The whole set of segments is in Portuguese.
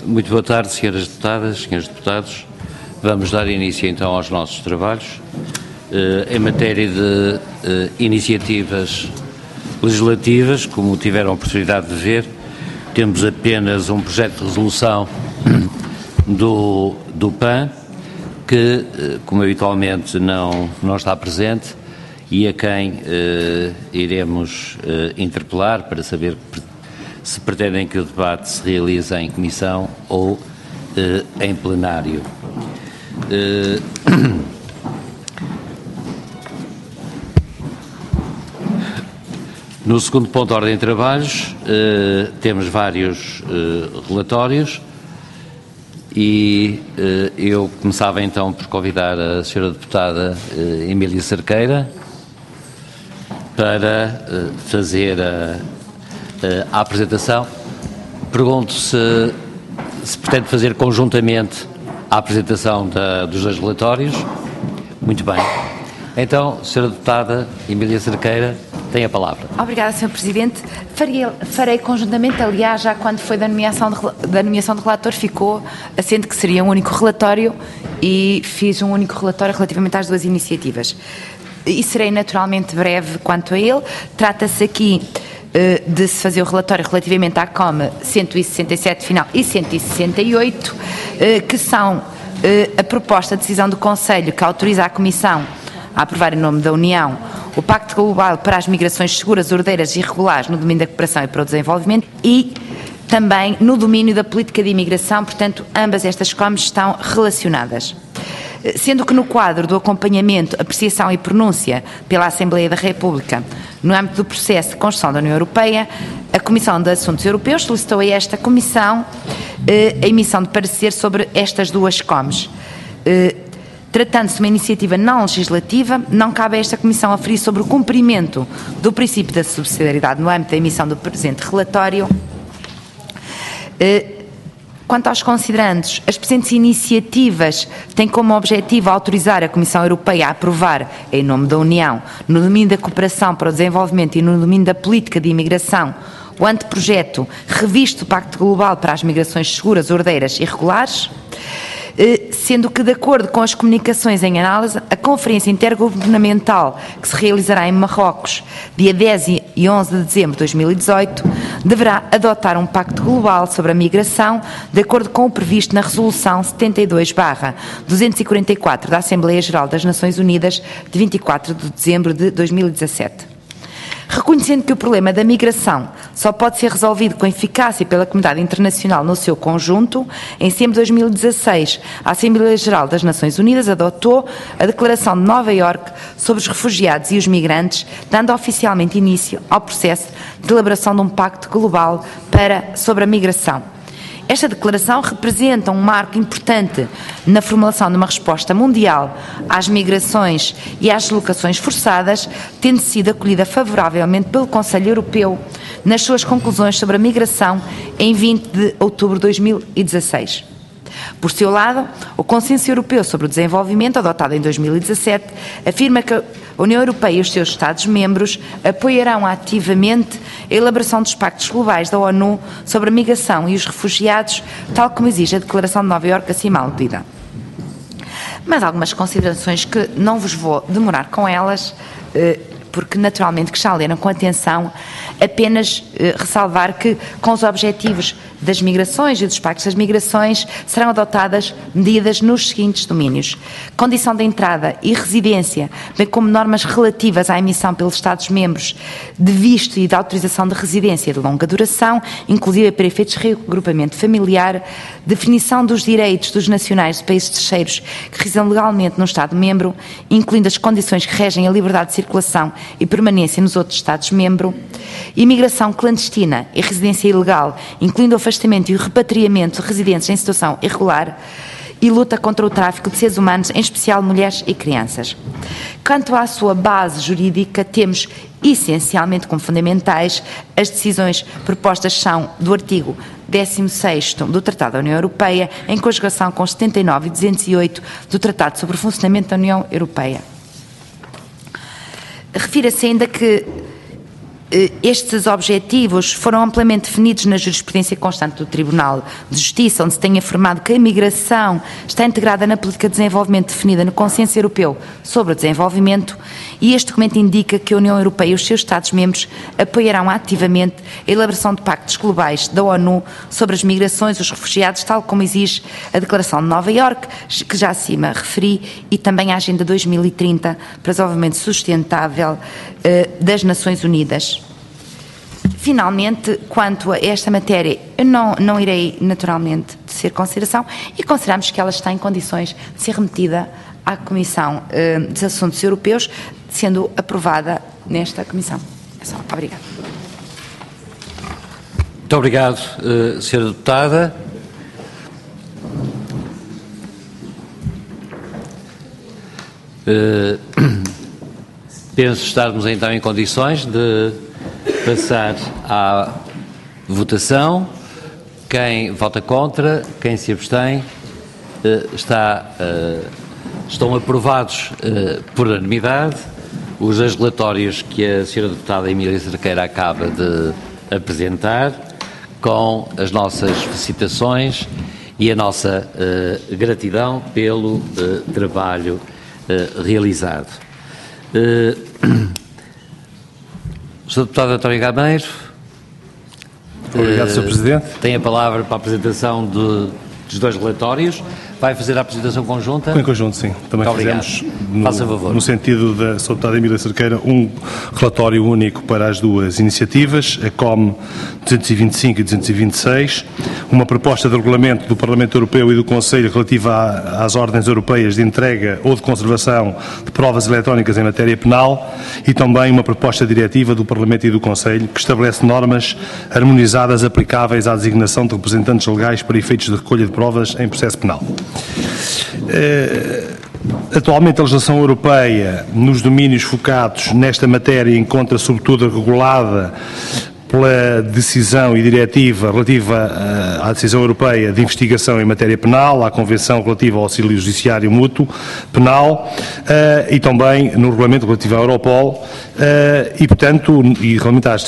Muito boa tarde, senhoras deputadas, senhores deputados. Vamos dar início então aos nossos trabalhos. Em matéria de iniciativas legislativas, como tiveram a oportunidade de ver, temos apenas um projeto de resolução do PAN, que, como habitualmente, não está presente e a quem iremos interpelar para saber se pretendem que o debate se realize em comissão ou em plenário. No segundo ponto da ordem de trabalhos, temos vários relatórios e eu começava então por convidar a senhora deputada Emília Cerqueira para fazer a apresentação. Pergunto se pretende fazer conjuntamente a apresentação dos dois relatórios. Muito bem. Então, senhora deputada Emília Cerqueira, tem a palavra. Obrigada, Sr. Presidente. Farei conjuntamente, aliás, já quando foi da nomeação de relator, ficou assente que seria um único relatório e fiz um único relatório relativamente às duas iniciativas. E serei naturalmente breve quanto a ele. Trata-se aqui de se fazer o relatório relativamente à COM 167 final e 168, que são a proposta de decisão do Conselho que autoriza a Comissão a aprovar em nome da União o Pacto Global para as Migrações Seguras, Ordeiras e Regulares no domínio da cooperação e para o desenvolvimento e também no domínio da política de imigração, portanto, ambas estas COMs estão relacionadas. Sendo que no quadro do acompanhamento, apreciação e pronúncia pela Assembleia da República, no âmbito do processo de construção da União Europeia, a Comissão de Assuntos Europeus solicitou a esta Comissão a emissão de parecer sobre estas duas COMs. Tratando-se de uma iniciativa não legislativa, não cabe a esta Comissão aferir sobre o cumprimento do princípio da subsidiariedade no âmbito da emissão do presente relatório. Quanto aos considerandos, as presentes iniciativas têm como objetivo autorizar a Comissão Europeia a aprovar, em nome da União, no domínio da cooperação para o desenvolvimento e no domínio da política de imigração, o anteprojeto revisto do Pacto Global para as Migrações Seguras, Ordeiras e Regulares, sendo que, de acordo com as comunicações em análise, a Conferência Intergovernamental que se realizará em Marrocos, dia 10 e 11 de dezembro de 2018, deverá adotar um pacto global sobre a migração, de acordo com o previsto na Resolução 72/244 da Assembleia Geral das Nações Unidas, de 24 de dezembro de 2017. Reconhecendo que o problema da migração só pode ser resolvido com eficácia pela comunidade internacional no seu conjunto, em setembro de 2016, a Assembleia Geral das Nações Unidas adotou a Declaração de Nova Iorque sobre os refugiados e os migrantes, dando oficialmente início ao processo de elaboração de um pacto global sobre a migração. Esta declaração representa um marco importante na formulação de uma resposta mundial às migrações e às deslocações forçadas, tendo sido acolhida favoravelmente pelo Conselho Europeu nas suas conclusões sobre a migração em 20 de outubro de 2016. Por seu lado, o Consenso Europeu sobre o Desenvolvimento, adotado em 2017, afirma que a União Europeia e os seus Estados-membros apoiarão ativamente a elaboração dos pactos globais da ONU sobre a migração e os refugiados, tal como exige a Declaração de Nova Iorque acima aludida. Mas algumas considerações que não vos vou demorar com elas, porque naturalmente que já leram com atenção, apenas ressalvar que com os objetivos das migrações e dos pactos das migrações serão adotadas medidas nos seguintes domínios: condição de entrada e residência, bem como normas relativas à emissão pelos Estados-membros de visto e de autorização de residência de longa duração, inclusive para efeitos de reagrupamento familiar, definição dos direitos dos nacionais de países terceiros que residam legalmente num Estado-membro, incluindo as condições que regem a liberdade de circulação e permanência nos outros Estados-membro, imigração clandestina e residência ilegal, incluindo o afastamento e o repatriamento de residentes em situação irregular, e luta contra o tráfico de seres humanos, em especial mulheres e crianças. Quanto à sua base jurídica, temos essencialmente como fundamentais as decisões propostas são do artigo 16º do Tratado da União Europeia, em conjugação com os 79 e 208 do Tratado sobre o Funcionamento da União Europeia. Refira-se ainda que Estes objetivos foram amplamente definidos na jurisprudência constante do Tribunal de Justiça, onde se tem afirmado que a migração está integrada na política de desenvolvimento definida no Consenso Europeu sobre o Desenvolvimento, e este documento indica que a União Europeia e os seus Estados-membros apoiarão ativamente a elaboração de pactos globais da ONU sobre as migrações e os refugiados, tal como exige a Declaração de Nova Iorque, que já acima referi, e também a Agenda 2030 para o Desenvolvimento Sustentável das Nações Unidas. Finalmente, quanto a esta matéria, eu não irei naturalmente tecer consideração e consideramos que ela está em condições de ser remetida à Comissão dos Assuntos Europeus, sendo aprovada nesta Comissão. É só. Obrigada. Muito obrigado, Sra. Deputada. Penso estarmos então em condições de passar à votação. Quem vota contra, quem se abstém, estão aprovados por unanimidade os dois relatórios que a Sra. Deputada Emília Cerqueira acaba de apresentar, com as nossas felicitações e a nossa gratidão pelo trabalho realizado. Sr. Deputado António Gameiro. Obrigado, Sr. Presidente. Tem a palavra para a apresentação dos dois relatórios. Vai fazer a apresentação conjunta? Em conjunto, sim. Também fizemos, no sentido da Sra. Deputada Emília Cerqueira, um relatório único para as duas iniciativas, a COM 225 e 226, uma proposta de regulamento do Parlamento Europeu e do Conselho relativa às ordens europeias de entrega ou de conservação de provas eletrónicas em matéria penal, e também uma proposta diretiva do Parlamento e do Conselho que estabelece normas harmonizadas aplicáveis à designação de representantes legais para efeitos de recolha de provas em processo penal. Atualmente a legislação europeia nos domínios focados nesta matéria encontra sobretudo regulada pela decisão e diretiva relativa à decisão europeia de investigação em matéria penal, à Convenção relativa ao auxílio judiciário mútuo penal e também no regulamento relativo à Europol e, portanto, e realmente à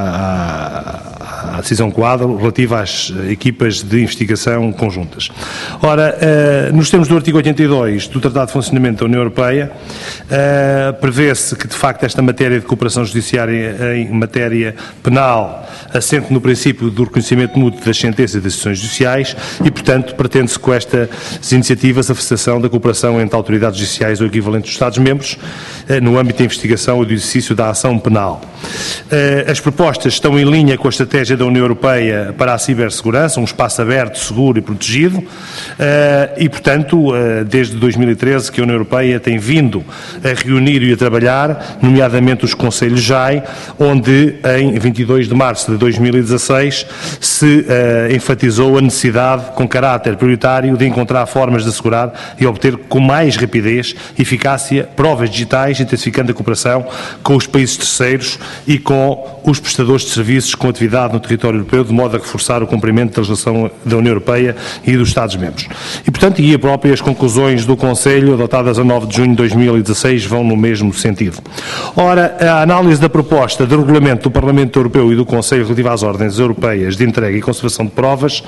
decisão quadro relativa às equipas de investigação conjuntas. Ora, nos termos do artigo 82 do Tratado de Funcionamento da União Europeia, prevê-se que, de facto, esta matéria de cooperação judiciária em matéria penal assente no princípio do reconhecimento mútuo das sentenças e das decisões judiciais e, portanto, pretende-se com estas iniciativas a facilitação da cooperação entre autoridades judiciais ou equivalentes dos Estados-membros no âmbito da investigação ou do exercício da ação penal. As propostas estão em linha com a estratégia da União Europeia para a cibersegurança, um espaço aberto, seguro e protegido e, portanto, desde 2013 que a União Europeia tem vindo a reunir e a trabalhar, nomeadamente os Conselhos JAI, onde em 22 de março de 2016 se enfatizou a necessidade, com caráter prioritário, de encontrar formas de assegurar e obter com mais rapidez e eficácia provas digitais, intensificando a cooperação com os países terceiros e com os prestadores de serviços com atividade no território europeu, de modo a reforçar o cumprimento da legislação da União Europeia e dos Estados-membros. E, portanto, as próprias conclusões do Conselho, adotadas a 9 de junho de 2016, vão no mesmo sentido. Ora, a análise da proposta de regulamento do Parlamento Europeu e do Conselho relativa às ordens europeias de entrega e conservação de provas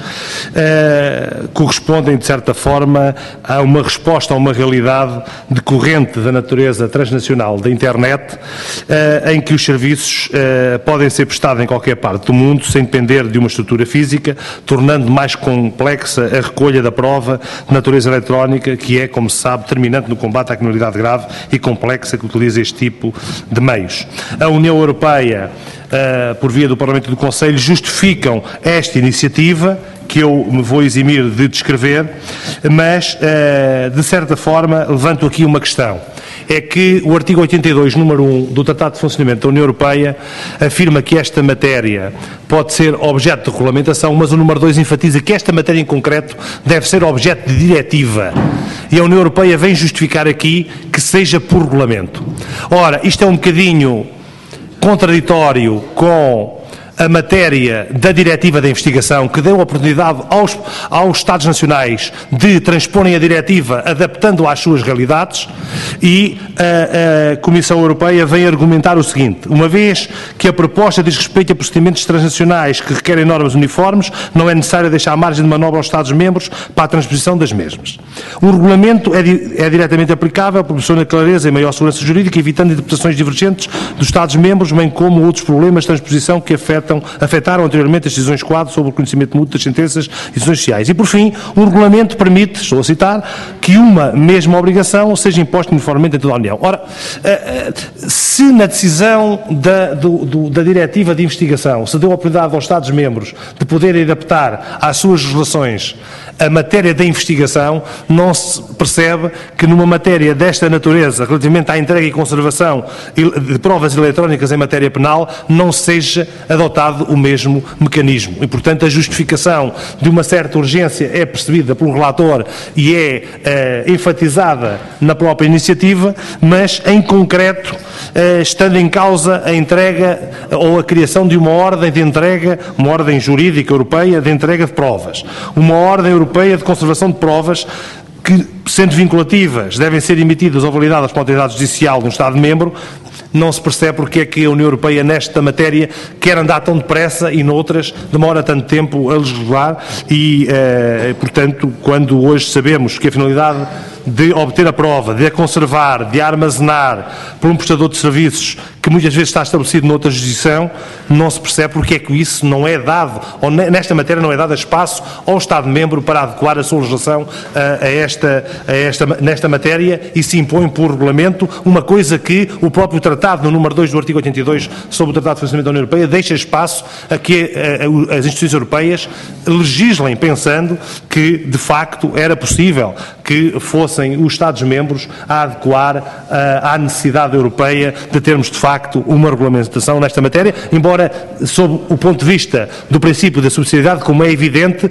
correspondem, de certa forma, a uma resposta a uma realidade decorrente da natureza transnacional da internet, em que os serviços podem ser prestados em qualquer parte do mundo, sem depender de uma estrutura física, tornando mais complexa a recolha da prova de natureza eletrónica, que é, como se sabe, determinante no combate à criminalidade grave e complexa que utiliza este tipo de meios. A União Europeia, por via do Parlamento e do Conselho, justificam esta iniciativa, que eu me vou eximir de descrever, mas, de certa forma, levanto aqui uma questão. É que o artigo 82, número 1 do Tratado de Funcionamento da União Europeia afirma que esta matéria pode ser objeto de regulamentação, mas o número 2 enfatiza que esta matéria em concreto deve ser objeto de diretiva. E a União Europeia vem justificar aqui que seja por regulamento. Ora, isto é um bocadinho contraditório com a matéria da diretiva da investigação, que deu a oportunidade aos Estados nacionais de transporem a diretiva adaptando às suas realidades, e a Comissão Europeia vem argumentar o seguinte: uma vez que a proposta diz respeito a procedimentos transnacionais que requerem normas uniformes, não é necessário deixar margem de manobra aos Estados-membros para a transposição das mesmas. O regulamento é diretamente aplicável, proporciona clareza e maior segurança jurídica, evitando interpretações divergentes dos Estados-membros, bem como outros problemas de transposição que afetaram anteriormente as decisões-quadro sobre o reconhecimento mútuo das sentenças e decisões judiciais. E, por fim, o regulamento permite, estou a citar, que uma mesma obrigação seja imposta uniformemente em toda a União. Ora, se na decisão da diretiva de investigação se deu a oportunidade aos Estados-membros de poderem adaptar às suas legislações a matéria da investigação, não se percebe que numa matéria desta natureza, relativamente à entrega e conservação de provas eletrónicas em matéria penal, não seja adotado o mesmo mecanismo. E, portanto, a justificação de uma certa urgência é percebida pelo relator e é enfatizada na própria iniciativa, mas, em concreto, estando em causa a entrega ou a criação de uma ordem de entrega, uma ordem jurídica europeia de entrega de provas, uma ordem europeia de conservação de provas que, sendo vinculativas, devem ser emitidas ou validadas pela autoridade judicial de um Estado-membro, não se percebe porque é que a União Europeia, nesta matéria, quer andar tão depressa e noutras demora tanto tempo a legislar e, portanto, quando hoje sabemos que a finalidade de obter a prova, de a conservar, de a armazenar por um prestador de serviços que muitas vezes está estabelecido noutra jurisdição, não se percebe porque é que isso não é dado, ou nesta matéria não é dado espaço ao Estado-membro para adequar a sua legislação nesta matéria e se impõe por regulamento, uma coisa que o próprio Tratado, no número 2 do artigo 82, sobre o Tratado de Funcionamento da União Europeia, deixa espaço a que as instituições europeias legislem pensando que, de facto, era possível que fossem os Estados-membros a adequar à necessidade europeia de termos, de facto, uma regulamentação nesta matéria, embora, sob o ponto de vista do princípio da subsidiariedade, como é evidente,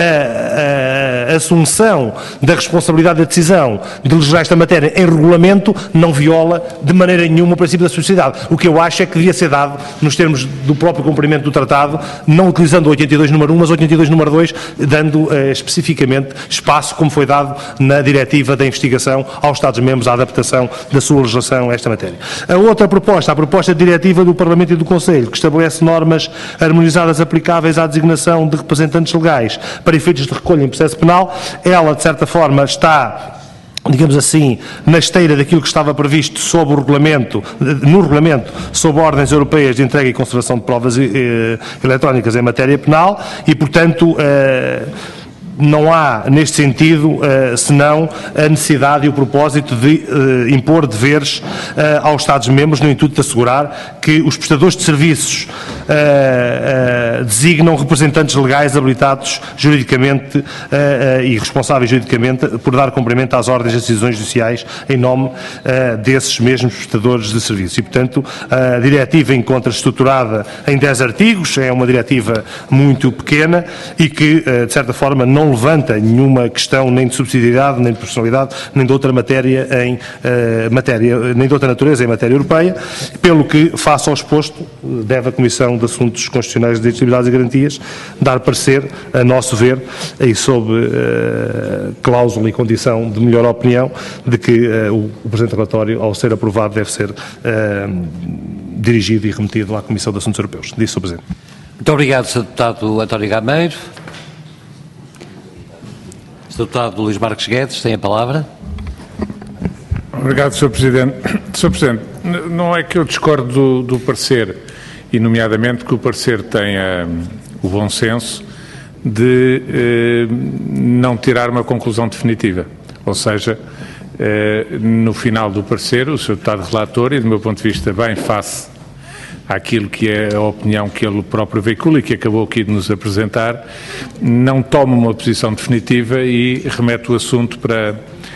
a assunção da responsabilidade da decisão de legislar esta matéria em regulamento não viola de maneira nenhuma o princípio da subsidiariedade. O que eu acho é que devia ser dado, nos termos do próprio cumprimento do Tratado, não utilizando o 82 número 1, mas o 82 número 2, dando especificamente espaço, como foi dado na diretiva da investigação, aos Estados-membros, à adaptação da sua legislação a esta matéria. A outra proposta, a proposta de diretiva do Parlamento e do Conselho, que estabelece normas harmonizadas aplicáveis à designação de representantes legais para efeitos de recolha em processo penal, ela, de certa forma, está, digamos assim, na esteira daquilo que estava previsto sob o regulamento, no regulamento sobre ordens europeias de entrega e conservação de provas eletrónicas em matéria penal e, portanto, não há, neste sentido, senão a necessidade e o propósito de impor deveres aos Estados-membros no intuito de assegurar que os prestadores de serviços designam representantes legais habilitados juridicamente e responsáveis juridicamente por dar cumprimento às ordens e decisões judiciais em nome desses mesmos prestadores de serviços. E, portanto, a diretiva encontra-se estruturada em 10 artigos, é uma diretiva muito pequena e que, de certa forma, não levanta nenhuma questão nem de subsidiariedade, nem de proporcionalidade, nem de outra matéria nem de outra natureza em matéria europeia, pelo que, face ao exposto, deve a Comissão de Assuntos Constitucionais, Direitos, Liberdades e Garantias dar parecer, a nosso ver, e sob cláusula e condição de melhor opinião, de que o presente relatório, ao ser aprovado, deve ser dirigido e remetido à Comissão de Assuntos Europeus. Disse, Sr. Presidente. Muito obrigado, Sr. Deputado António Gameiro. Sr. Deputado Luís Marques Guedes, tem a palavra. Obrigado, Sr. Presidente. Sr. Presidente, não é que eu discordo do parecer, e nomeadamente que o parecer tenha o bom senso de não tirar uma conclusão definitiva. Ou seja, no final do parecer, o Sr. Deputado Relator, e do meu ponto de vista bem face àquilo que é a opinião que ele próprio veicula e que acabou aqui de nos apresentar, não toma uma posição definitiva e remete o assunto para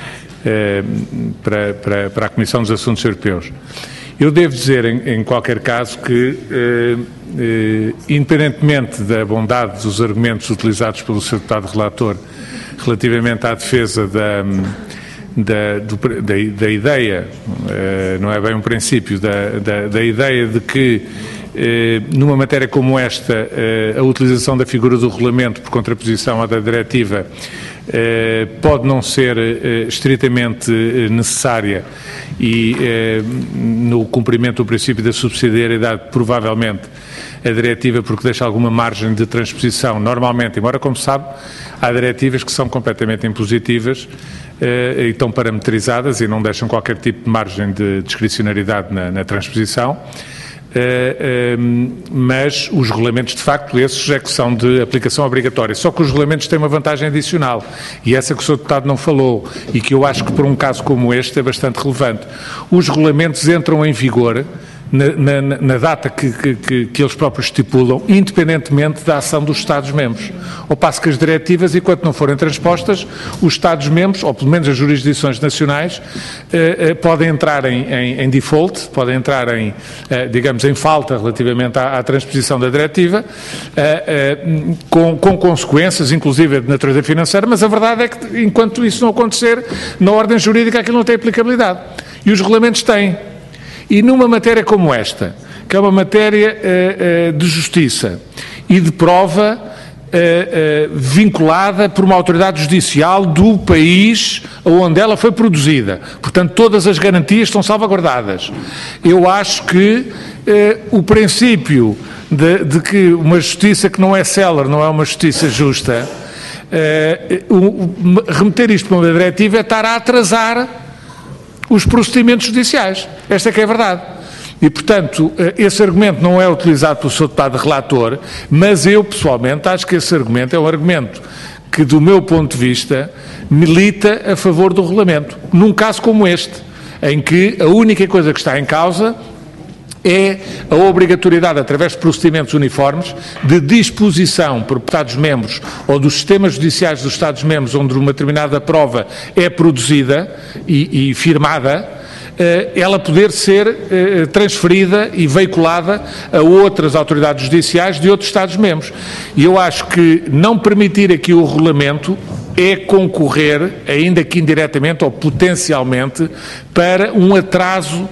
a Comissão dos Assuntos Europeus. Eu devo dizer, em qualquer caso, que, independentemente da bondade dos argumentos utilizados pelo Sr. Deputado Relator relativamente à defesa da ideia, não é bem um princípio, da ideia de que numa matéria como esta, a utilização da figura do regulamento por contraposição à da diretiva pode não ser estritamente necessária e, no cumprimento do princípio da subsidiariedade, provavelmente a diretiva, porque deixa alguma margem de transposição, normalmente, embora, como se sabe, há diretivas que são completamente impositivas e estão parametrizadas e não deixam qualquer tipo de margem de discricionariedade na transposição. Mas os regulamentos, de facto, esses é que são de aplicação obrigatória. Só que os regulamentos têm uma vantagem adicional, e essa que o Sr. Deputado não falou, e que eu acho que, por um caso como este, é bastante relevante. Os regulamentos entram em vigor na data que eles próprios estipulam, independentemente da ação dos Estados-membros. Ao passo que as diretivas, enquanto não forem transpostas, os Estados-membros, ou pelo menos as jurisdições nacionais, podem entrar em default, podem entrar digamos, em falta relativamente à transposição da diretiva, com consequências, inclusive de natureza financeira, mas a verdade é que, enquanto isso não acontecer, na ordem jurídica aquilo não tem aplicabilidade. E os regulamentos têm. E numa matéria como esta, que é uma matéria de justiça e de prova vinculada por uma autoridade judicial do país onde ela foi produzida, portanto todas as garantias estão salvaguardadas. Eu acho que o princípio de que uma justiça que não é célere não é uma justiça justa, remeter isto para uma diretiva é estar a atrasar os procedimentos judiciais. Esta é que é a verdade. E, portanto, esse argumento não é utilizado pelo Sr. Deputado Relator, mas eu, pessoalmente, acho que esse argumento é um argumento que, do meu ponto de vista, milita a favor do regulamento. Num caso como este, em que a única coisa que está em causa é a obrigatoriedade, através de procedimentos uniformes, de disposição por Estados-membros ou dos sistemas judiciais dos Estados-membros onde uma determinada prova é produzida e firmada, ela poder ser transferida e veiculada a outras autoridades judiciais de outros Estados-membros. E eu acho que não permitir aqui o regulamento é concorrer, ainda que indiretamente ou potencialmente, para um atraso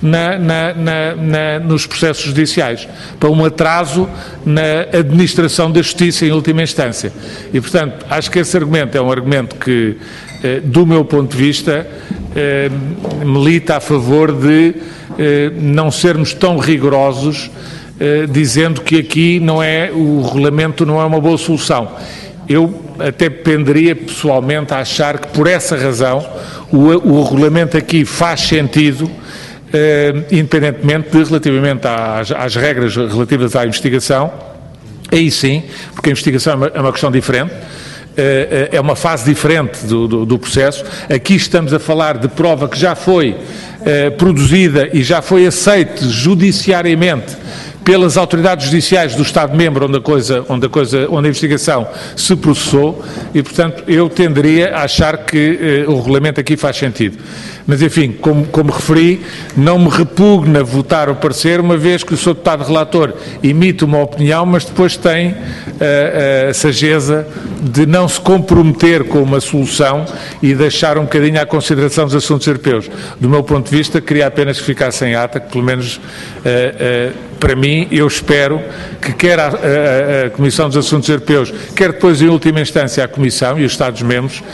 nos processos judiciais, para um atraso na administração da justiça em última instância. E, portanto, acho que esse argumento é um argumento que, do meu ponto de vista, milita a favor de não sermos tão rigorosos, dizendo que aqui o regulamento não é uma boa solução. Eu até penderia pessoalmente a achar que, por essa razão, o regulamento aqui faz sentido, independentemente relativamente às regras relativas à investigação. Aí sim, porque a investigação é uma questão diferente, é uma fase diferente do processo. Aqui estamos a falar de prova que já foi produzida e já foi aceite judiciariamente pelas autoridades judiciais do Estado-membro onde a investigação se processou e, portanto, eu tenderia a achar que o regulamento aqui faz sentido. Mas, enfim, como referi, não me repugna votar o parecer, uma vez que o Sr. Deputado Relator emite uma opinião, mas depois tem a sageza de não se comprometer com uma solução e deixar um bocadinho à consideração dos assuntos europeus. Do meu ponto de vista, queria apenas que ficasse em ata, que pelo menos para mim, eu espero que quer a Comissão dos Assuntos Europeus, quer depois em última instância a Comissão e os Estados-membros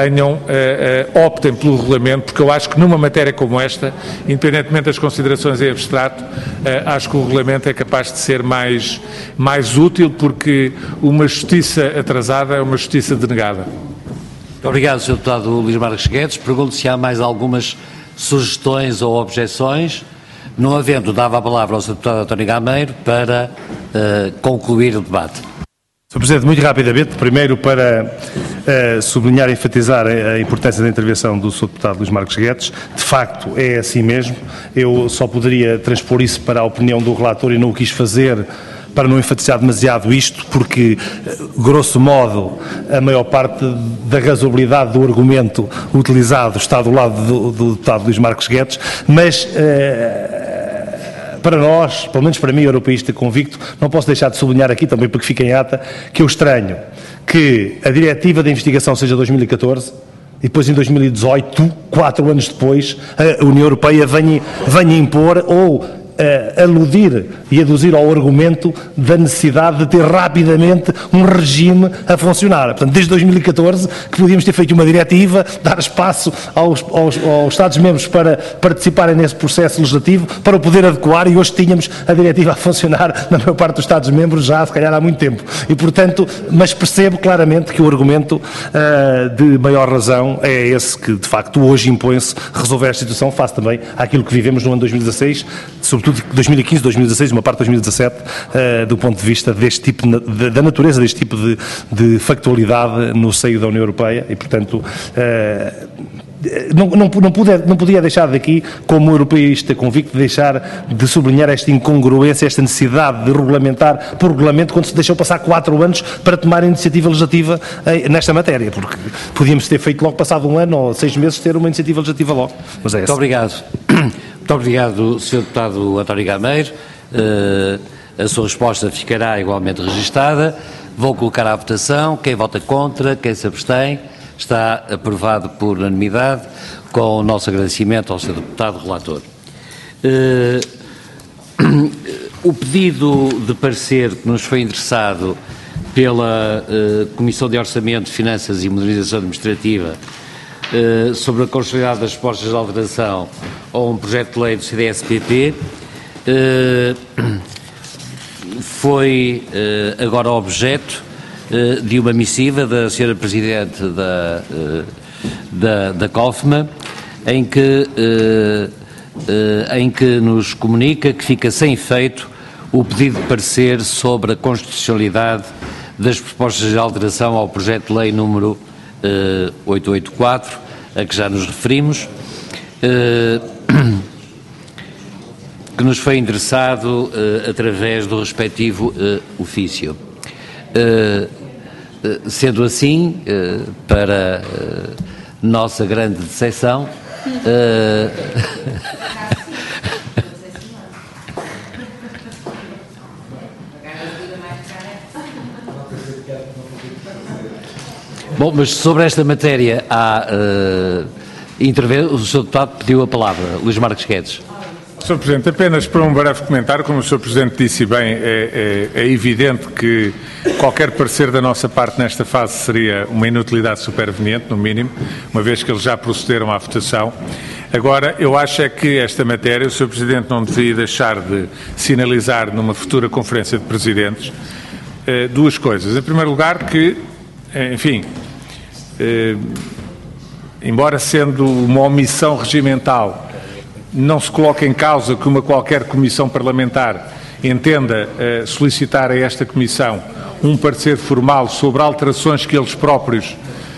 optem pelo regulamento, porque eu acho que numa matéria como esta, independentemente das considerações em abstrato, acho que o regulamento é capaz de ser mais útil, porque uma justiça atrasada é uma justiça denegada. Muito obrigado, Sr. Deputado Luís Marques Guedes. Pergunto se há mais algumas sugestões ou objeções. Não havendo, dava a palavra ao Sr. Deputado António Gameiro para concluir o debate. Sr. Presidente, muito rapidamente, primeiro para sublinhar e enfatizar a importância da intervenção do Sr. Deputado Luís Marques Guedes. De facto, é assim mesmo. Eu só poderia transpor isso para a opinião do relator e não o quis fazer para não enfatizar demasiado isto, porque, grosso modo, a maior parte da razoabilidade do argumento utilizado está do lado do deputado Luís Marques Guedes, mas para nós, pelo menos para mim, europeísta convicto, não posso deixar de sublinhar aqui, também porque fica em ata, que eu estranho que a diretiva da investigação seja 2014 e depois em 2018, 4 anos depois, a União Europeia venha impor ou aludir e aduzir ao argumento da necessidade de ter rapidamente um regime a funcionar. Portanto, desde 2014 que podíamos ter feito uma diretiva, dar espaço aos Estados-membros para participarem nesse processo legislativo, para o poder adequar, e hoje tínhamos a diretiva a funcionar na maior parte dos Estados-membros já, se calhar, há muito tempo. E, portanto, mas percebo claramente que o argumento de maior razão é esse que, de facto, hoje impõe-se resolver esta situação, face também àquilo que vivemos no ano 2016, sobretudo 2015, 2016, uma parte de 2017, do ponto de vista deste tipo, da natureza deste tipo de factualidade no seio da União Europeia, e, portanto, não podia deixar daqui, como europeísta convicto, deixar de sublinhar esta incongruência, esta necessidade de regulamentar por regulamento, quando se deixou passar 4 anos para tomar a iniciativa legislativa nesta matéria, porque podíamos ter feito logo passado um ano ou 6 meses ter uma iniciativa legislativa logo. Mas é Muito obrigado. Muito obrigado, Sr. Deputado António Gameiro. A sua resposta ficará igualmente registada. Vou colocar à votação. Quem vota contra, quem se abstém, está aprovado por unanimidade, com o nosso agradecimento ao Sr. Deputado Relator. O pedido de parecer que nos foi endereçado pela Comissão de Orçamento, Finanças e Modernização Administrativa sobre a constitucionalidade das propostas de alteração a um projeto de lei do CDS-PP foi agora objeto de uma missiva da Sra. Presidente da COFMA, em que nos comunica que fica sem efeito o pedido de parecer sobre a constitucionalidade das propostas de alteração ao projeto de lei número 884, a que já nos referimos, que nos foi endereçado através do respectivo ofício. Sendo assim, para nossa grande decepção, bom, mas sobre esta matéria o Sr. Deputado pediu a palavra. Luís Marques Guedes. Sr. Presidente, apenas para um breve comentário, como o Sr. Presidente disse bem, é evidente que qualquer parecer da nossa parte nesta fase seria uma inutilidade superveniente, no mínimo, uma vez que eles já procederam à votação. Agora, eu acho é que esta matéria o Sr. Presidente não deveria deixar de sinalizar numa futura Conferência de Presidentes duas coisas. Em primeiro lugar, que, enfim, embora sendo uma omissão regimental, não se coloca em causa que qualquer comissão parlamentar entenda solicitar a esta comissão um parecer formal sobre alterações que eles próprios,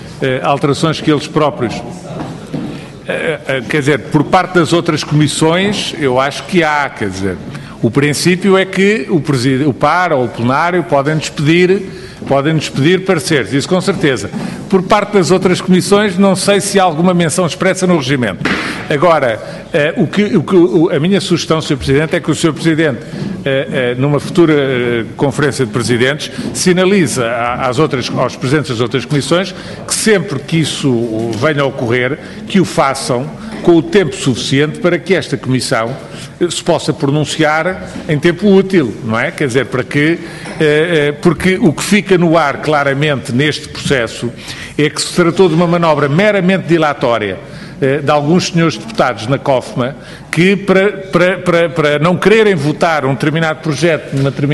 quer dizer, por parte das outras comissões, eu acho que há, quer dizer, o princípio é que o PAR ou o plenário podem-nos pedir pareceres, isso com certeza. Por parte das outras comissões, não sei se há alguma menção expressa no regimento. Agora, a minha sugestão, Sr. Presidente, é que o Sr. Presidente, numa futura Conferência de Presidentes, sinaliza aos Presidentes das outras comissões que sempre que isso venha a ocorrer, que o façam com o tempo suficiente para que esta Comissão se possa pronunciar em tempo útil, não é? Quer dizer, porque o que fica no ar claramente neste processo é que se tratou de uma manobra meramente dilatória de alguns senhores deputados na COFMA que, para não quererem votar um determinado projeto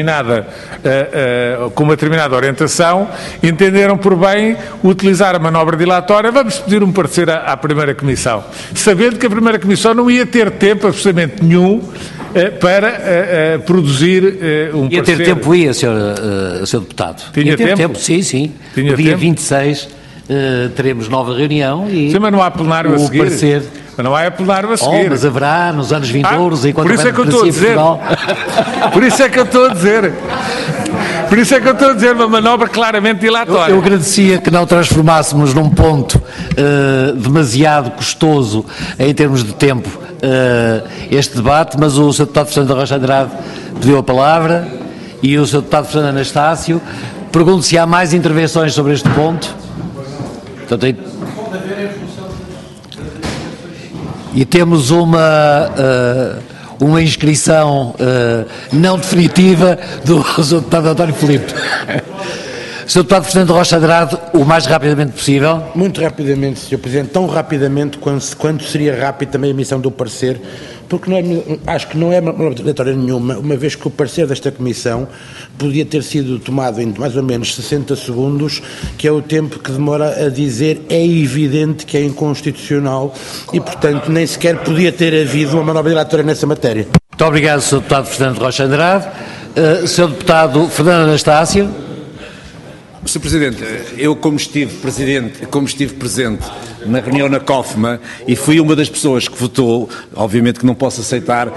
com uma determinada orientação, entenderam por bem utilizar a manobra dilatória. Vamos pedir um parecer à Primeira Comissão, sabendo que a Primeira Comissão não ia ter tempo absolutamente nenhum para produzir um parecer. Ia ter tempo, Sr. Deputado. Tinha tempo? Sim. Tinha no dia tempo? 26 teremos nova reunião e sim, mas não há plenário a seguir. Parecer. Mas não há plenário a seguir. Mas haverá nos anos vindouros, enquanto por isso é que eu estou a dizer. Por isso é que eu estou a dizer. Por isso é que eu estou a dizer uma manobra claramente dilatória. Eu agradecia que não transformássemos num ponto demasiado custoso em termos de tempo este debate, mas o Sr. Deputado Fernando Rocha Andrade pediu a palavra e o Sr. Deputado Fernando Anastácio. Pergunto se há mais intervenções sobre este ponto. Portanto, e temos uma inscrição não definitiva do Sr. Deputado António Filipe. Sr. Deputado Fernando Rocha Andrade, o mais rapidamente possível. Muito rapidamente, Sr. Presidente, tão rapidamente quanto seria rápido também a emissão do parecer, porque acho que não é obrigatória nenhuma, uma vez que o parecer desta Comissão podia ter sido tomado em mais ou menos 60 segundos, que é o tempo que demora a dizer é evidente que é inconstitucional e, portanto, nem sequer podia ter havido uma manobra dilatória nessa matéria. Muito obrigado, Sr. Deputado Fernando Rocha Andrade. Sr. Deputado Fernando Anastácio. Sr. Presidente, eu como estive presente na reunião na COFMA e fui uma das pessoas que votou, obviamente que não posso aceitar,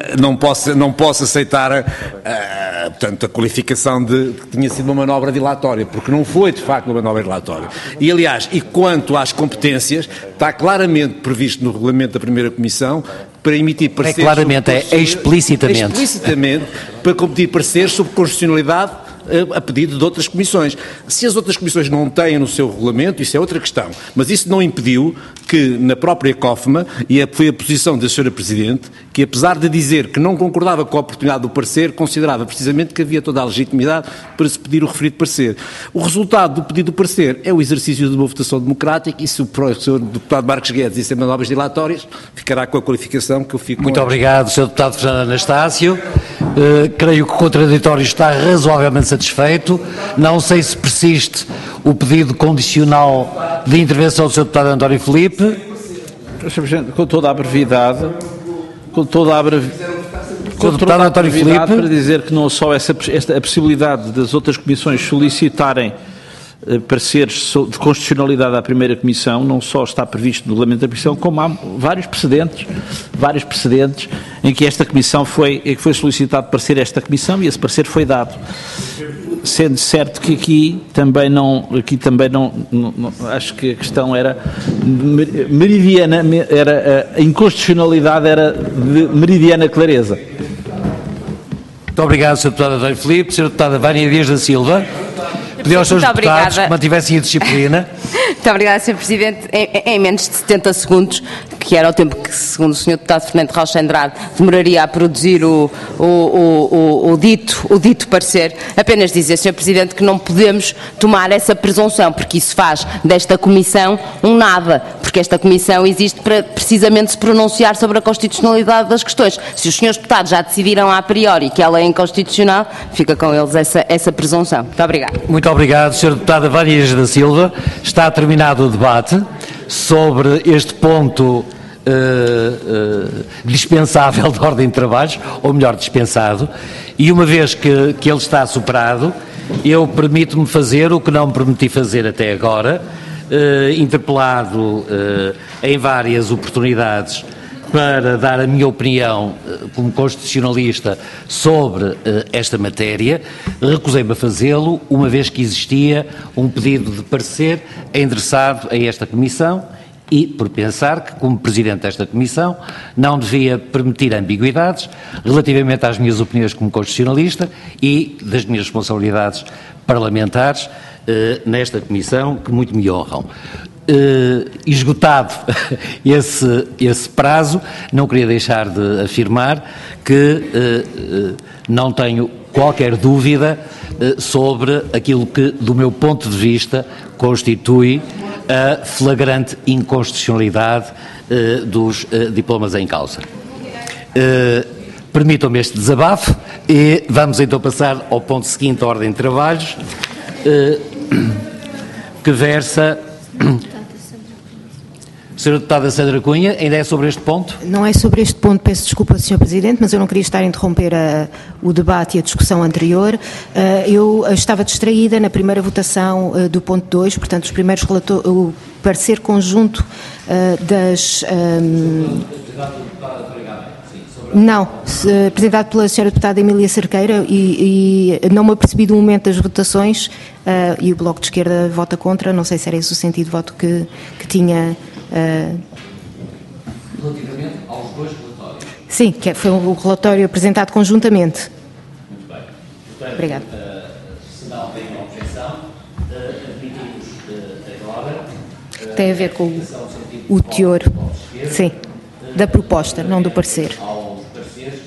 portanto, a qualificação de que tinha sido uma manobra dilatória, porque não foi de facto uma manobra dilatória. E aliás, e quanto às competências, está claramente previsto no regulamento da primeira Comissão para emitir pareceres... É claramente, é explicitamente. Explicitamente, para emitir pareceres sobre constitucionalidade a pedido de outras comissões. Se as outras comissões não têm no seu regulamento, isso é outra questão. Mas isso não impediu que, na própria COFMA, e foi a posição da Sra. Presidente, que apesar de dizer que não concordava com a oportunidade do parecer, considerava precisamente que havia toda a legitimidade para se pedir o referido parecer. O resultado do pedido do parecer é o exercício de uma votação democrática e se o Sr. Deputado Marcos Guedes disser manobras dilatórias, ficará com a qualificação que eu fico com. Muito obrigado, Sr. Deputado Fernando Anastácio. Creio que o contraditório está razoavelmente satisfeito. Não sei se persiste o pedido condicional de intervenção do Sr. Deputado António Filipe. Sr. Presidente, com toda a brevidade, para dizer que não só a possibilidade das outras comissões solicitarem pareceres de constitucionalidade à primeira Comissão, não só está previsto no regulamento da Comissão, como há vários precedentes em que esta Comissão foi solicitado parecer esta Comissão e esse parecer foi dado. Sendo certo que aqui também não acho que a questão era meridiana, a inconstitucionalidade era de meridiana clareza. Muito obrigado, Sr. Deputado António Filipe. Sra. Deputada Vânia Dias da Silva. Pediu aos seus deputados que mantivessem a disciplina. Muito obrigada, Sr. Presidente. Em menos de 70 segundos, que era o tempo que, segundo o Sr. Deputado Fernando Rocha Andrade, demoraria a produzir o dito parecer, apenas dizer, Sr. Presidente, que não podemos tomar essa presunção, porque isso faz desta Comissão um nada, porque esta Comissão existe para precisamente se pronunciar sobre a constitucionalidade das questões. Se os senhores deputados já decidiram a priori que ela é inconstitucional, fica com eles essa presunção. Muito obrigada. Muito obrigado, Sra. Deputada Vânia Dias da Silva. Está terminado o debate sobre este ponto dispensável de ordem de trabalhos, ou melhor, dispensado, e uma vez que ele está superado, eu permito-me fazer o que não me permiti fazer até agora, interpelado em várias oportunidades para dar a minha opinião como constitucionalista sobre esta matéria. Recusei-me a fazê-lo, uma vez que existia um pedido de parecer endereçado a esta Comissão e por pensar que, como Presidente desta Comissão, não devia permitir ambiguidades relativamente às minhas opiniões como constitucionalista e das minhas responsabilidades parlamentares nesta Comissão, que muito me honram. Esgotado esse prazo, não queria deixar de afirmar que não tenho qualquer dúvida sobre aquilo que, do meu ponto de vista, constitui a flagrante inconstitucionalidade dos diplomas em causa. Permitam-me este desabafo e vamos então passar ao ponto seguinte da ordem de trabalhos, que versa... Sra. Deputada Sandra Cunha, ainda é sobre este ponto? Não é sobre este ponto, peço desculpa, Sr. Presidente, mas eu não queria estar a interromper o debate e a discussão anterior. Eu estava distraída na primeira votação do ponto 2, portanto, os primeiros o parecer conjunto das... Não, apresentado pela Sra. Deputada Emília Cerqueira e não me apercebi do momento das votações e o Bloco de Esquerda vota contra, não sei se era esse o sentido de voto que tinha... Relativamente aos dois relatórios? Sim, que foi um relatório apresentado conjuntamente. Muito bem. Portanto, obrigado. Se não tem uma objeção, admitimos agora... Tem a ver com o teor, sim, da proposta, não do parecer. Aos pareceres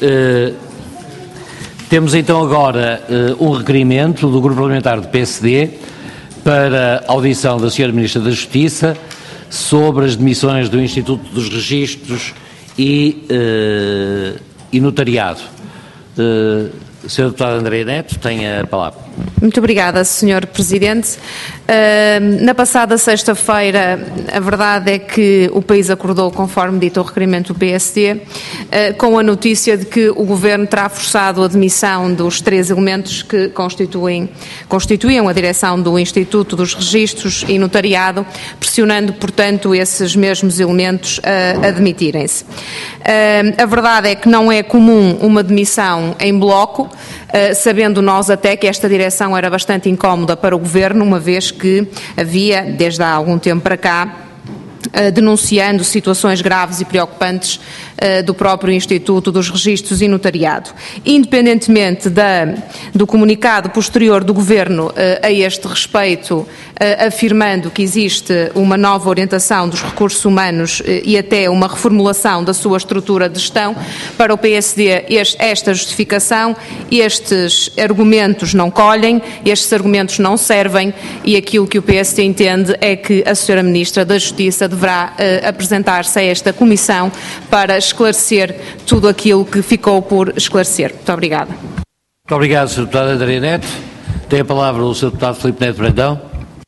Temos então agora um requerimento do Grupo Parlamentar do PSD para a audição da Sra. Ministra da Justiça sobre as demissões do Instituto dos Registros e Notariado. Sra. Deputada Andreia Neto, tem a palavra. Muito obrigada, Sr. Presidente. Na passada sexta-feira, a verdade é que o país acordou, conforme dito o requerimento do PSD, com a notícia de que o Governo terá forçado a demissão dos 3 elementos que constituíam a direção do Instituto dos Registros e Notariado, pressionando, portanto, esses mesmos elementos a demitirem-se. A verdade é que não é comum uma demissão em bloco, sabendo nós até que esta direção era bastante incómoda para o Governo, uma vez que havia, desde há algum tempo para cá, denunciando situações graves e preocupantes do próprio Instituto dos Registros e Notariado. Independentemente do comunicado posterior do Governo a este respeito, afirmando que existe uma nova orientação dos recursos humanos e até uma reformulação da sua estrutura de gestão, para o PSD esta justificação, estes argumentos não colhem, estes argumentos não servem e aquilo que o PSD entende é que a Sra. Ministra da Justiça deverá apresentar-se a esta Comissão para esclarecer tudo aquilo que ficou por esclarecer. Muito obrigada. Muito obrigado, Sr. Deputado Andreia Neto. Tem a palavra o Sr. Deputado Filipe Neto Brandão.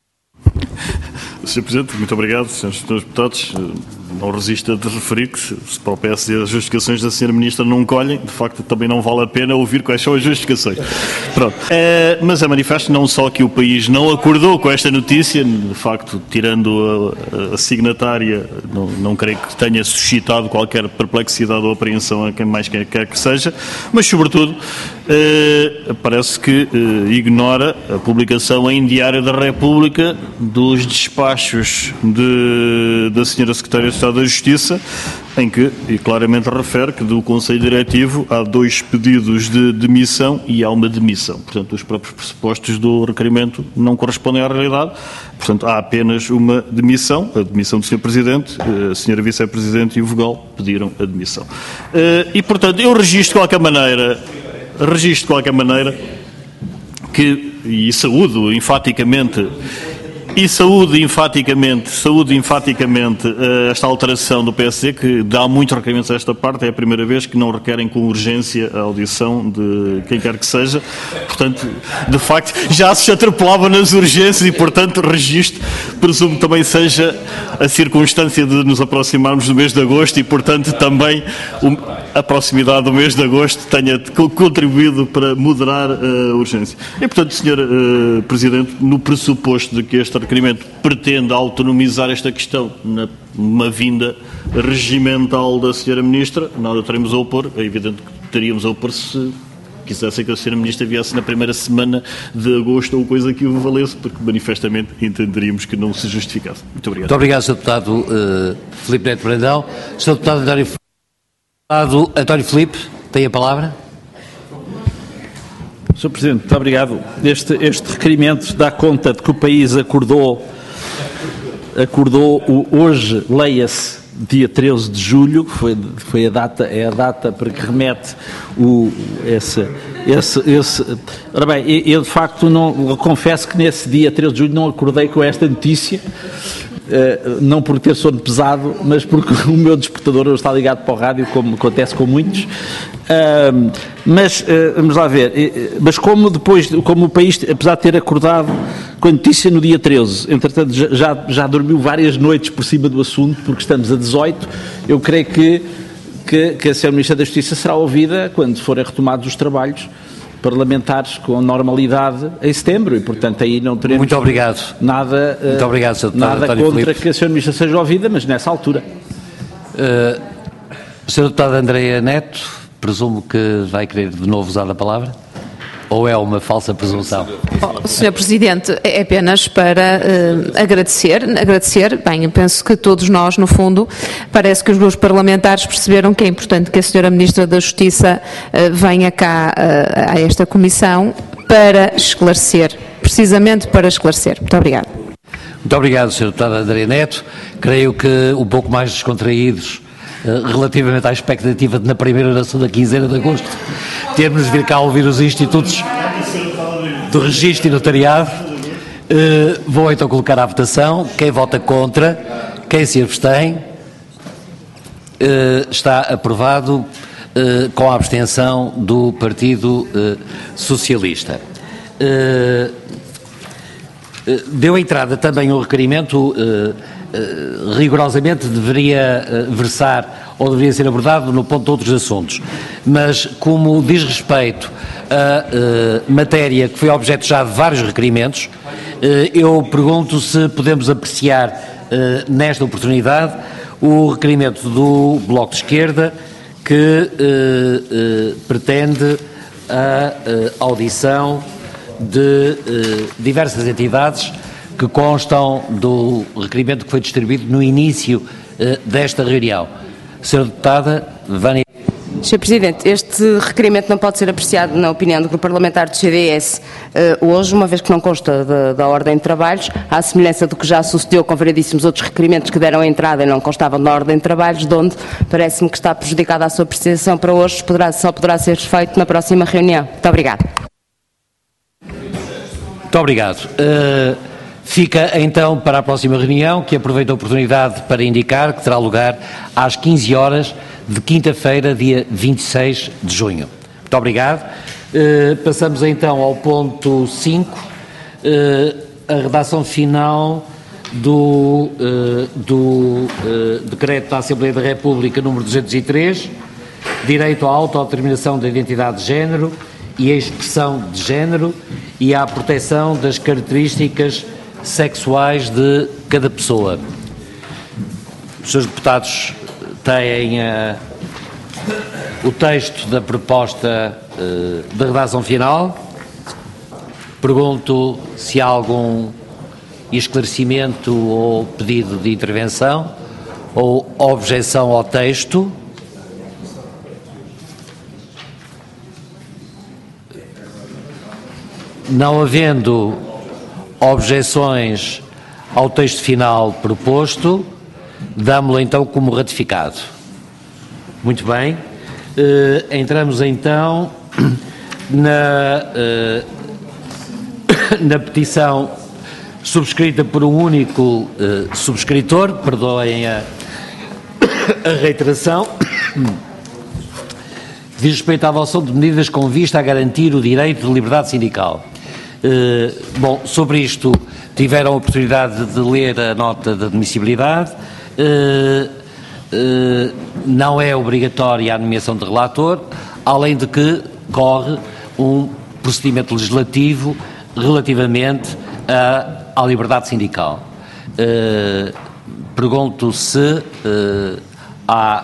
Sr. Presidente, muito obrigado, Srs. Deputados. Não resisto a de referir que, se para o PSD as justificações da Sra. Ministra não colhem, de facto também não vale a pena ouvir quais são as justificações. Pronto. Mas é manifesto não só que o país não acordou com esta notícia, de facto, tirando a signatária, não creio que tenha suscitado qualquer perplexidade ou apreensão a quem mais quer que seja, mas, sobretudo, parece que ignora a publicação em Diário da República dos despachos da Sra. Secretária de Estado da Justiça, em que claramente refere que do Conselho Diretivo há 2 pedidos de demissão e há uma demissão. Portanto, os próprios pressupostos do requerimento não correspondem à realidade. Portanto, há apenas uma demissão, a demissão do Sr. Presidente, a Sra. Vice-Presidente e o Vogal pediram a demissão. E, portanto, eu registro de qualquer maneira que, e saúdo enfaticamente esta alteração do PSD, que dá muitos requerimentos a esta parte. É a primeira vez que não requerem com urgência a audição de quem quer que seja. Portanto, de facto, já se atropelava nas urgências e, portanto, registro, presumo também seja a circunstância de nos aproximarmos do mês de agosto e, portanto, também a proximidade do mês de agosto tenha contribuído para moderar a urgência. E, portanto, Sr. Presidente, no pressuposto de que este requerimento pretende autonomizar esta questão numa vinda regimental da Sra. Ministra, nada teremos a opor. É evidente que teríamos a opor se quisessem que a Sra. Ministra viesse na primeira semana de agosto ou coisa que o valesse, porque manifestamente entenderíamos que não se justificasse. Muito obrigado. Muito obrigado, Sr. Deputado Filipe Neto Brandão. Sr. Deputado António Filipe, tem a palavra. Sr. Presidente, muito obrigado. Este requerimento dá conta de que o país acordou hoje, leia-se, dia 13 de julho, que foi a data para que remete Ora bem, eu de facto eu confesso que nesse dia 13 de julho não acordei com esta notícia, não por ter sono pesado, mas porque o meu despertador está ligado para o rádio, como acontece com muitos. Mas vamos lá ver, mas como o país, apesar de ter acordado com a notícia no dia 13, entretanto já dormiu várias noites por cima do assunto, porque estamos a 18, eu creio que a Sra. Ministra da Justiça será ouvida quando forem retomados os trabalhos parlamentares com normalidade em setembro e, portanto, aí não teremos Muito obrigado. Nada contra Filipe. Que a Sra. Ministra seja ouvida, mas nessa altura. Sra. Deputada Andreia Neto, presumo que vai querer de novo usar a palavra? Ou é uma falsa presunção? Sr. Presidente, é apenas para agradecer, bem, eu penso que todos nós, no fundo, parece que os grupos parlamentares perceberam que é importante que a Sra. Ministra da Justiça venha cá a esta Comissão para esclarecer, precisamente para esclarecer. Muito obrigada. Muito obrigado, Sr. Deputado Andreia Neto. Creio que um pouco mais descontraídos relativamente à expectativa de, na primeira ou na segunda quinzena de agosto, termos de vir cá ouvir os institutos do registro e notariado. Vou então colocar à votação. Quem vota contra, quem se abstém, está aprovado com a abstenção do Partido Socialista. Deu entrada também um requerimento, rigorosamente deveria versar ou deveria ser abordado no ponto de outros assuntos, mas como diz respeito a matéria que foi objeto já de vários requerimentos, eu pergunto se podemos apreciar nesta oportunidade o requerimento do Bloco de Esquerda que pretende a audição de diversas entidades que constam do requerimento que foi distribuído no início desta reunião. Sra. Deputada Vânia. Sr. Presidente, este requerimento não pode ser apreciado, na opinião do Grupo Parlamentar do CDS, hoje, uma vez que não consta da ordem de trabalhos, à semelhança do que já sucedeu com variedíssimos outros requerimentos que deram entrada e não constavam na ordem de trabalhos, de onde parece-me que está prejudicada a sua apreciação para hoje, só poderá ser feito na próxima reunião. Muito obrigada. Muito obrigado. Fica então para a próxima reunião, que aproveito a oportunidade para indicar que terá lugar às 15 horas de quinta-feira, dia 26 de junho. Muito obrigado. Passamos então ao ponto 5, a redação final do Decreto da Assembleia da República número 203, direito à autodeterminação da identidade de género e a expressão de género e à proteção das características sexuais de cada pessoa. Os senhores deputados têm o texto da proposta da redação final. Pergunto se há algum esclarecimento ou pedido de intervenção ou objeção ao texto. Não havendo objeções ao texto final proposto, damos-lo então como ratificado. Muito bem. Entramos então na petição subscrita por um único subscritor, perdoem a reiteração, diz respeito à adoção de medidas com vista a garantir o direito de liberdade sindical. Bom, sobre isto tiveram a oportunidade de ler a nota de admissibilidade. Não é obrigatória a nomeação de relator, além de que corre um procedimento legislativo relativamente à liberdade sindical. Pergunto se há...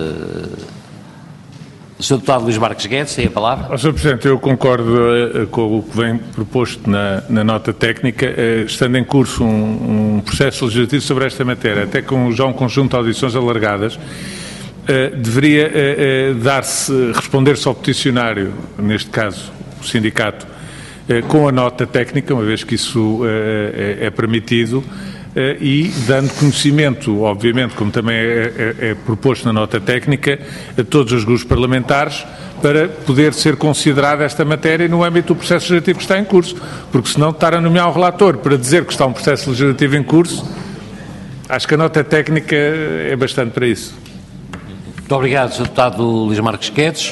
O Sr. Deputado Luís Marques Guedes tem a palavra. Sr. Presidente, eu concordo com o que vem proposto na nota técnica, estando em curso um processo legislativo sobre esta matéria, até com já um conjunto de audições alargadas, deveria responder-se ao peticionário, neste caso o sindicato, com a nota técnica, uma vez que isso é permitido, e dando conhecimento, obviamente, como também é proposto na nota técnica, a todos os grupos parlamentares para poder ser considerada esta matéria no âmbito do processo legislativo que está em curso, porque senão estar a nomear um relator para dizer que está um processo legislativo em curso, acho que a nota técnica é bastante para isso. Muito obrigado, Sr. Deputado Luís Marques Guedes.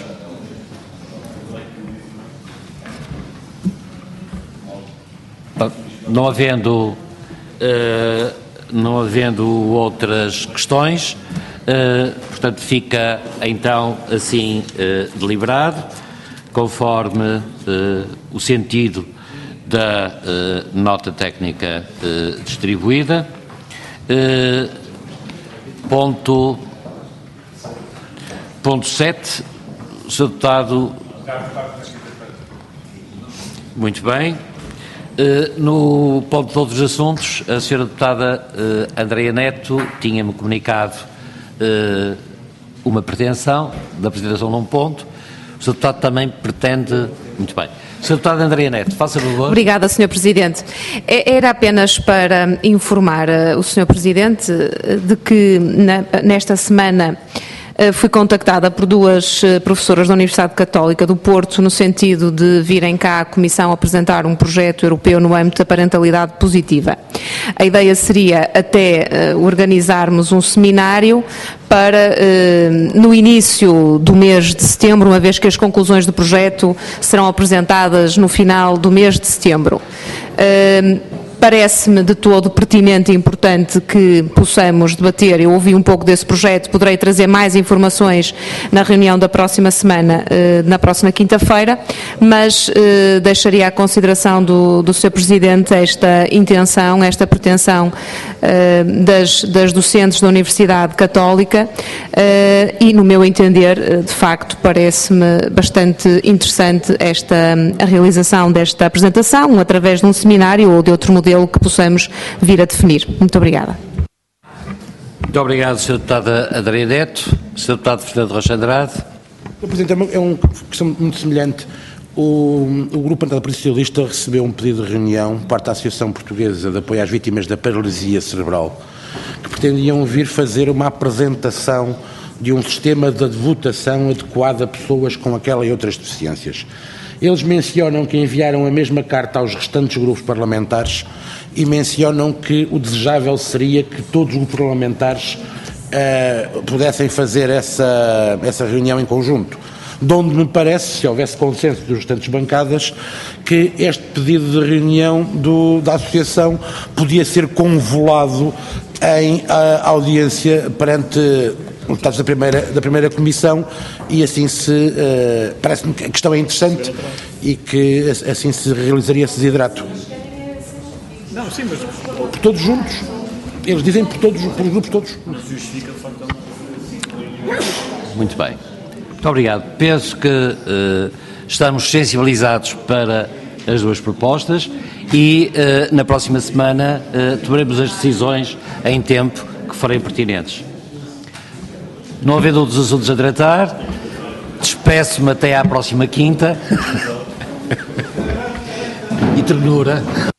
Não havendo outras questões, portanto fica então assim deliberado, conforme o sentido da nota técnica distribuída. Ponto 7, Sr. Deputado. Muito bem. No ponto de outros assuntos, a Sra. Deputada Andreia Neto tinha-me comunicado uma pretensão da apresentação de um ponto. O Sr. Deputado também pretende... Muito bem. Sra. Deputada Andreia Neto, faça favor. Obrigada, Sr. Presidente. Era apenas para informar o Sr. Presidente de que nesta semana Fui contactada por duas professoras da Universidade Católica do Porto no sentido de virem cá à Comissão apresentar um projeto europeu no âmbito da parentalidade positiva. A ideia seria até organizarmos um seminário para, no início do mês de setembro, uma vez que as conclusões do projeto serão apresentadas no final do mês de setembro. Parece-me de todo pertinente e importante que possamos debater. Eu ouvi um pouco desse projeto, poderei trazer mais informações na reunião da próxima semana, na próxima quinta-feira, mas deixaria à consideração do Sr. Presidente esta intenção, esta pretensão das docentes da Universidade Católica e, no meu entender, de facto, parece-me bastante interessante a realização desta apresentação através de um seminário ou de outro modelo que possamos vir a definir. Muito obrigada. Muito obrigado, Sr. Deputado Adriano Neto. Sr. Deputado Fernando Rocha Andrade. Sr. Presidente, é uma questão muito semelhante. O Grupo Parlamentar Socialista recebeu um pedido de reunião por parte da Associação Portuguesa de Apoio às Vítimas da Paralisia Cerebral, que pretendiam vir fazer uma apresentação de um sistema de votação adequado a pessoas com aquela e outras deficiências. Eles mencionam que enviaram a mesma carta aos restantes grupos parlamentares e mencionam que o desejável seria que todos os grupos parlamentares pudessem fazer essa reunião em conjunto. De onde me parece, se houvesse consenso das restantes bancadas, que este pedido de reunião da Associação podia ser convolado em audiência perante os deputados da primeira Comissão e assim parece-me que a questão é interessante e que assim se realizaria esse desidrato. Não, sim, mas... Por todos juntos. Eles dizem por os grupos todos. Muito bem. Muito obrigado. Penso que estamos sensibilizados para as duas propostas e na próxima semana tomaremos as decisões em tempo que forem pertinentes. Não havendo outros assuntos a tratar, despeço-me até à próxima quinta e ternura.